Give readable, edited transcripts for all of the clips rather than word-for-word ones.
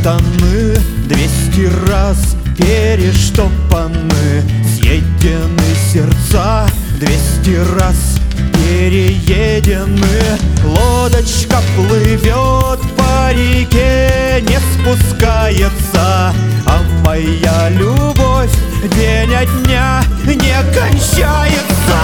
Перестоптаны 200 раз, перештопаны, съедены сердца 200 раз переедены. Лодочка плывет по реке, не спускается, а моя любовь день от дня не кончается.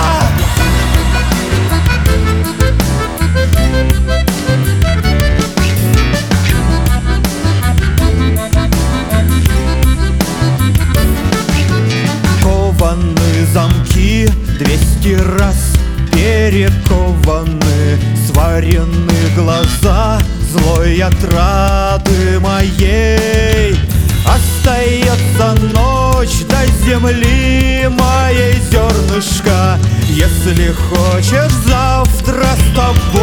Кованы замки 200 раз, перекованы, сварены глаза злой отрады моей. Остается ночь до земли моей, зернышко, если хочешь завтра с тобой